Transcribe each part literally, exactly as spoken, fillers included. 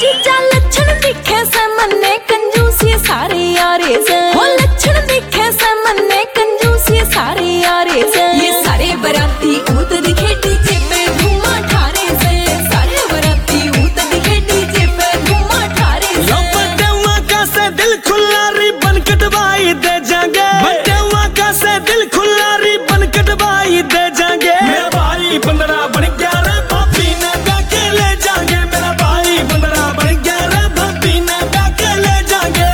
जीजा लक्षण दिखे से मन्ने कंजूसी सारे यारे से, हो लक्षण दिखे से मन्ने कंजूसी सारे यारे से। ये सारे बराती ऊत दिखे डीजे पे घूमा ठारे से, सारे बराती ऊत दिखे डीजे पे घूमा ठारे से। बड्डेवा का से दिल खुला रिबन कटवाई दे जाएंगे, बड्डेवा का से दिल खुला रिबन कटवाई दे जाएंगे। मेरा भाई बंदरा बन गया रे भाभी ने के ले जाएंगे, मेरा भाई बंदरा बन गया रे भाभी ने के ले जाएंगे।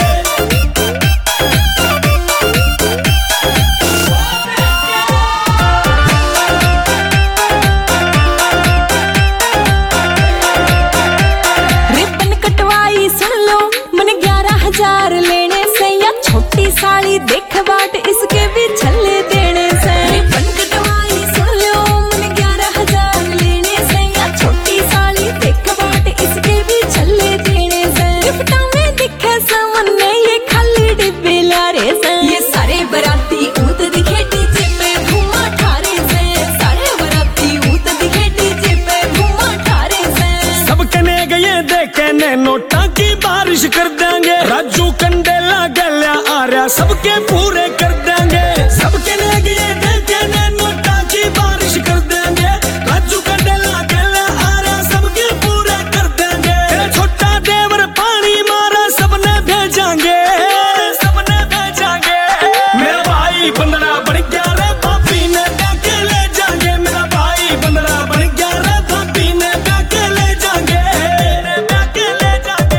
रिबन कटवाई सुन लो मन ग्यारह हजार लेने से, या छोटी साड़ी देख बाट इसके भी छल्ले देने से। रिबन कटवाई सुन लो मन ग्यारह हजार लेने से, या छोटी साड़ी देख बाट इसके भी छल्ले देने से। गिफ्टा में दिखे सामने ये खाली डिब्बे लारे से। ये सारे बराती ऊत दिखे डीजे पे घूमा ठारे से, सारे बराती ऊत दिखे डीजे पे घूमा ठारे से। सब कने गए देखे ने नोटा की बारिश कर देंगे, राजू कंडेला गल्या आ रहा सबके पूरे कर देंगे। सब कने गए देखे ने नोटा की बारिश कर देंगे, राजू कंडेला गल्या आ रहा सबके पूरे कर देंगे। तेरा छोटा देवर पानी मारा सबने भेजांगे, सबने भेजांगे। मेरा भाई बंदरा बन गया रे भाभी ने के ले जाएंगे, मेरा भाई बंदरा बन गया रे भाभी ने के ले जाएंगे, के ले जाएंगे।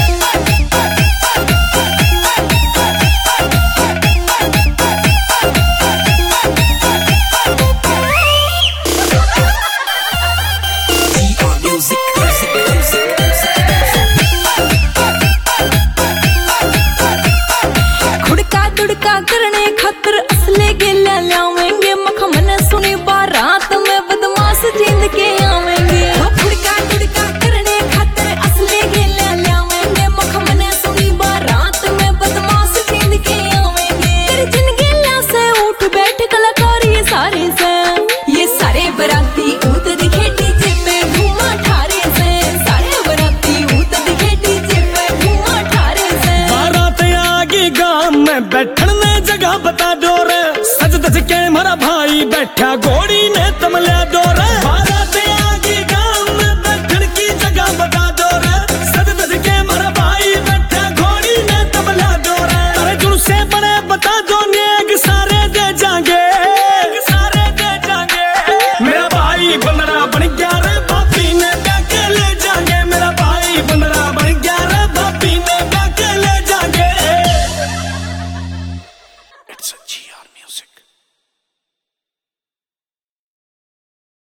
खुड़का दुड़का करने खातर असले गेला लावेंगे, मखमन सुनी बारात में बदमाश जींद के आवेंगे। हो खुड़का दुड़का करने खातर असले गेला लावेंगे, मखमन सुनी बारात में बदमाश जींद के आवेंगे। तेरे जिन गेला से उठ बैठ कलाकारी सारे से। ये सारे बराती ऊत दिखे डीजे पे घूमा ठारे से, सारे बराती ऊत दिखे डीजे पे घूमा ठारे से। बारात आगे गांव में बैठन ने जगह बता दो रे, सज धज के हमारा भाई बैठा घोड़ी ने तमल्या दो रे। बारात आगे गांव में बैठन की जगह बता दो रे, सज धज के हमारा भाई बैठा घोड़ी ने तमल्या दो रे। अरे जुड़ से बड़े बता दो नेक सारे दे जाएंगे, सारे दे जाएंगे। मेरा भाई बंदरा बन गया रे भाभी ने के ले जाएंगे, मेरा भाई बंदरा बन गया रे भाभी ने के ले जाएंगे। It's a G R music.